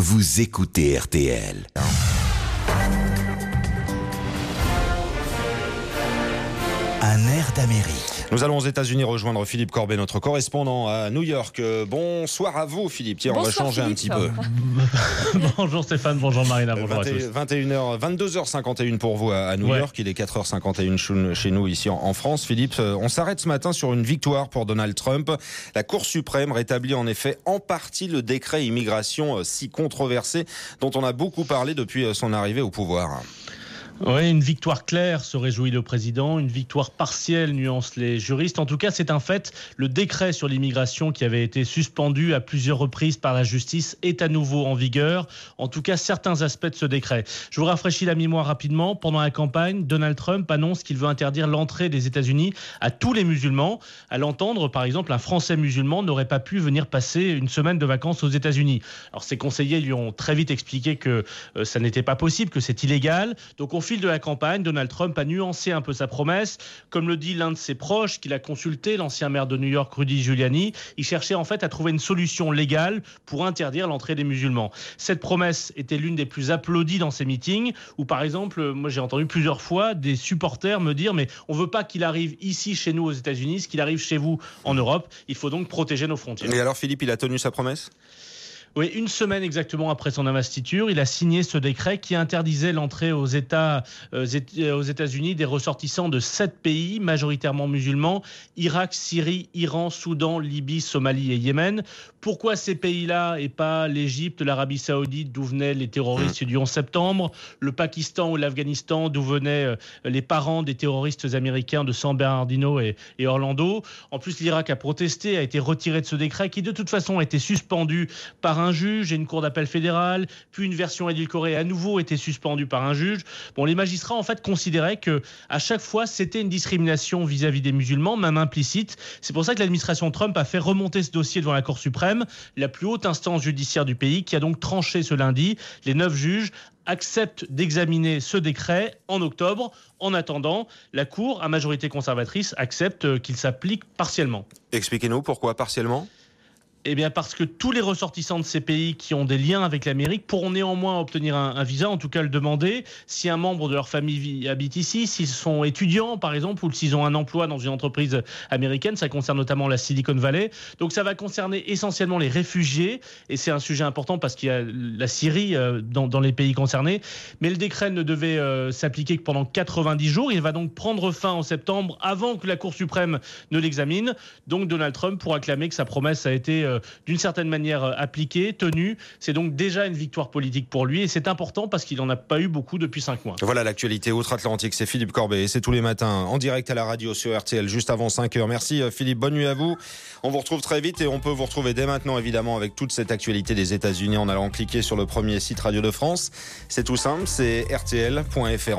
vous écoutez RTL. Un air d'Amérique. Nous allons aux États-Unis rejoindre Philippe Corbet, notre correspondant à New York. Bonsoir à vous, Philippe. Tiens, Bonsoir, on va changer Philippe. un petit peu. Bonjour Stéphane, bonjour Marina, bonjour à tous. 22h51 pour vous à New York. Il est 4h51 chez nous ici en France. Philippe, on s'arrête ce matin sur une victoire pour Donald Trump. La Cour suprême rétablit en effet en partie le décret immigration si controversé dont on a beaucoup parlé depuis son arrivée au pouvoir. Oui, une victoire claire, se réjouit le président. Une victoire partielle, nuancent les juristes. En tout cas, c'est un fait. Le décret sur l'immigration qui avait été suspendu à plusieurs reprises par la justice est à nouveau en vigueur. En tout cas, certains aspects de ce décret. Je vous rafraîchis la mémoire rapidement. Pendant la campagne, Donald Trump annonce qu'il veut interdire l'entrée des États-Unis à tous les musulmans. À l'entendre, par exemple, un Français musulman n'aurait pas pu venir passer une semaine de vacances aux États-Unis. Alors, ses conseillers lui ont très vite expliqué que ça n'était pas possible, que c'est illégal. Donc, au fil de la campagne, Donald Trump a nuancé un peu sa promesse. Comme le dit l'un de ses proches qu'il a consulté, l'ancien maire de New York, Rudy Giuliani, il cherchait en fait à trouver une solution légale pour interdire l'entrée des musulmans. Cette promesse était l'une des plus applaudies dans ces meetings, où par exemple, moi j'ai entendu plusieurs fois des supporters me dire « mais on veut pas qu'il arrive ici chez nous aux États-Unis, ce qu'il arrive chez vous en Europe, il faut donc protéger nos frontières ». Et alors Philippe, il a tenu sa promesse ? Oui, une semaine exactement après son investiture, il a signé ce décret qui interdisait l'entrée aux États-Unis des ressortissants de 7 pays, majoritairement musulmans, Irak, Syrie, Iran, Soudan, Libye, Somalie et Yémen. Pourquoi ces pays-là et pas l'Égypte, l'Arabie Saoudite, d'où venaient les terroristes du 11 septembre, le Pakistan ou l'Afghanistan, d'où venaient les parents des terroristes américains de San Bernardino et Orlando. En plus, l'Irak a protesté, a été retiré de ce décret qui de toute façon a été suspendu par un juge et une cour d'appel fédérale, puis une version édulcorée à nouveau été suspendue par un juge. Bon, les magistrats en fait considéraient que à chaque fois c'était une discrimination vis-à-vis des musulmans, même implicite. C'est pour ça que l'administration Trump a fait remonter ce dossier devant la Cour suprême, la plus haute instance judiciaire du pays, qui a donc tranché ce lundi. Les 9 juges acceptent d'examiner ce décret en octobre. En attendant, la Cour, à majorité conservatrice, accepte qu'il s'applique partiellement. Expliquez-nous pourquoi partiellement ? Eh bien parce que tous les ressortissants de ces pays qui ont des liens avec l'Amérique pourront néanmoins obtenir un visa, en tout cas le demander, si un membre de leur famille habite ici, s'ils sont étudiants par exemple, ou s'ils ont un emploi dans une entreprise américaine. Ça concerne notamment la Silicon Valley. Donc ça va concerner essentiellement les réfugiés, et c'est un sujet important parce qu'il y a la Syrie dans les pays concernés. Mais le décret ne devait s'appliquer que pendant 90 jours. Il va donc prendre fin en septembre avant que la Cour suprême ne l'examine. Donc Donald Trump pourra clamer que sa promesse a été d'une certaine manière appliquée, tenue. C'est donc déjà une victoire politique pour lui, et c'est important parce qu'il n'en a pas eu beaucoup depuis 5 mois. Voilà l'actualité outre-Atlantique, c'est Philippe Corbet et c'est tous les matins en direct à la radio sur RTL juste avant 5h. Merci Philippe, bonne nuit à vous. On vous retrouve très vite et on peut vous retrouver dès maintenant évidemment avec toute cette actualité des États-Unis en allant cliquer sur le premier site Radio de France. C'est tout simple, c'est rtl.fr.